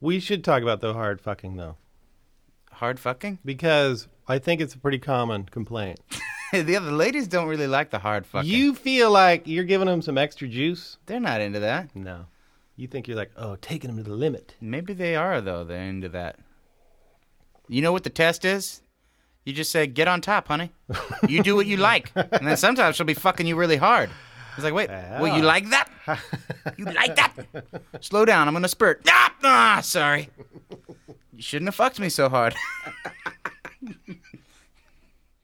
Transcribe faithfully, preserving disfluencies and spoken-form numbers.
We should talk about the hard fucking, though. Hard fucking? Because I think it's a pretty common complaint. The other ladies don't really like the hard fucking. You feel like you're giving them some extra juice? They're not into that. No. You think you're like, oh, taking them to the limit. Maybe they are, though. They're into that. You know what the test is? You just say, get on top, honey. You do what you like. And then sometimes she'll be fucking you really hard. It's like, wait, Yeah. well, you like that? You like that? Slow down. I'm going to spurt. Ah, ah, sorry. You shouldn't have fucked me so hard.